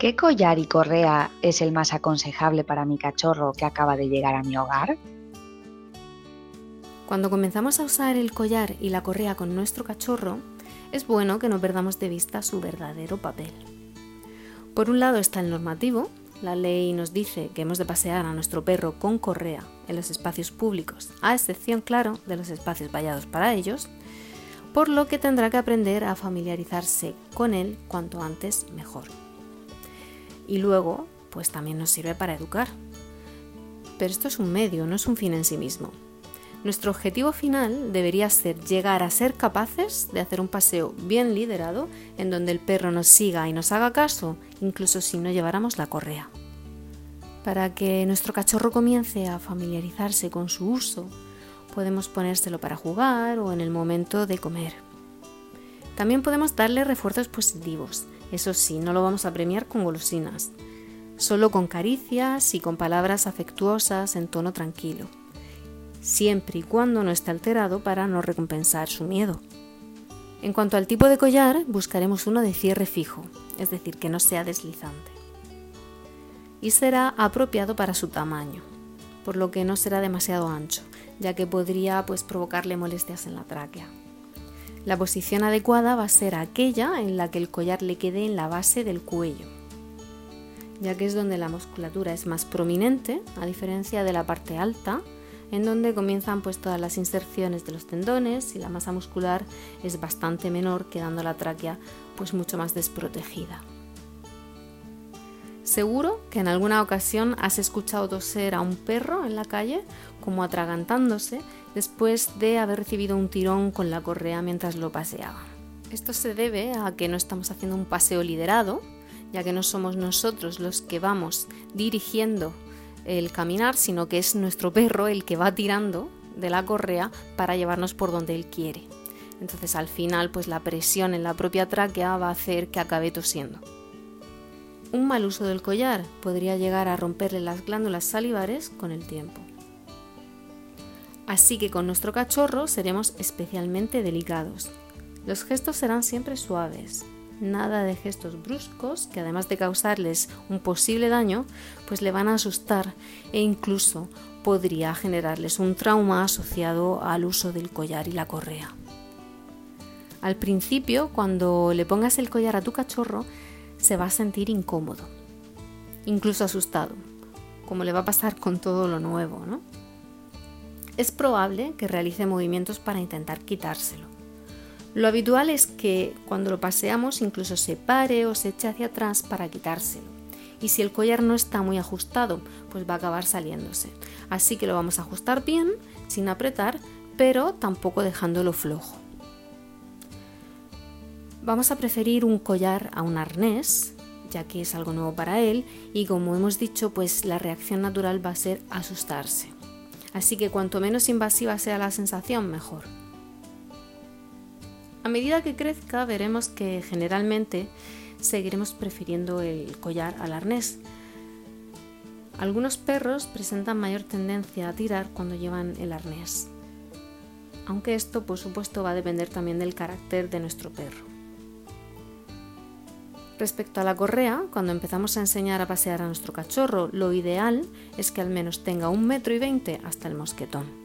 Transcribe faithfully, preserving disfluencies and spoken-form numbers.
¿Qué collar y correa es el más aconsejable para mi cachorro que acaba de llegar a mi hogar? Cuando comenzamos a usar el collar y la correa con nuestro cachorro, es bueno que no perdamos de vista su verdadero papel. Por un lado está el normativo. La ley nos dice que hemos de pasear a nuestro perro con correa en los espacios públicos, a excepción, claro, de los espacios vallados para ellos, por lo que tendrá que aprender a familiarizarse con él cuanto antes mejor. Y luego, pues también nos sirve para educar. Pero esto es un medio, no es un fin en sí mismo. Nuestro objetivo final debería ser llegar a ser capaces de hacer un paseo bien liderado en donde el perro nos siga y nos haga caso, incluso si no lleváramos la correa. Para que nuestro cachorro comience a familiarizarse con su uso, podemos ponérselo para jugar o en el momento de comer. También podemos darle refuerzos positivos. Eso sí, no lo vamos a premiar con golosinas, solo con caricias y con palabras afectuosas en tono tranquilo, siempre y cuando no esté alterado para no recompensar su miedo. En cuanto al tipo de collar, buscaremos uno de cierre fijo, es decir, que no sea deslizante. Y será apropiado para su tamaño, por lo que no será demasiado ancho, ya que podría pues, provocarle molestias en la tráquea. La posición adecuada va a ser aquella en la que el collar le quede en la base del cuello, ya que es donde la musculatura es más prominente, a diferencia de la parte alta, en donde comienzan pues todas las inserciones de los tendones y la masa muscular es bastante menor, quedando la tráquea pues mucho más desprotegida. Seguro que en alguna ocasión has escuchado toser a un perro en la calle, como atragantándose, después de haber recibido un tirón con la correa mientras lo paseaba. Esto se debe a que no estamos haciendo un paseo liderado, ya que no somos nosotros los que vamos dirigiendo el caminar, sino que es nuestro perro el que va tirando de la correa para llevarnos por donde él quiere. Entonces al final pues la presión en la propia tráquea va a hacer que acabe tosiendo. Un mal uso del collar podría llegar a romperle las glándulas salivares con el tiempo. Así que con nuestro cachorro seremos especialmente delicados. Los gestos serán siempre suaves. Nada de gestos bruscos que además de causarles un posible daño, pues le van a asustar e incluso podría generarles un trauma asociado al uso del collar y la correa. Al principio, cuando le pongas el collar a tu cachorro, se va a sentir incómodo, incluso asustado, como le va a pasar con todo lo nuevo, ¿no? Es probable que realice movimientos para intentar quitárselo. Lo habitual es que cuando lo paseamos incluso se pare o se eche hacia atrás para quitárselo. Y si el collar no está muy ajustado, pues va a acabar saliéndose. Así que lo vamos a ajustar bien, sin apretar, pero tampoco dejándolo flojo. Vamos a preferir un collar a un arnés, ya que es algo nuevo para él, y como hemos dicho, pues la reacción natural va a ser asustarse. Así que cuanto menos invasiva sea la sensación, mejor. A medida que crezca, veremos que generalmente seguiremos prefiriendo el collar al arnés. Algunos perros presentan mayor tendencia a tirar cuando llevan el arnés, aunque esto por supuesto va a depender también del carácter de nuestro perro. Respecto a la correa, cuando empezamos a enseñar a pasear a nuestro cachorro, lo ideal es que al menos tenga un metro y veinte hasta el mosquetón.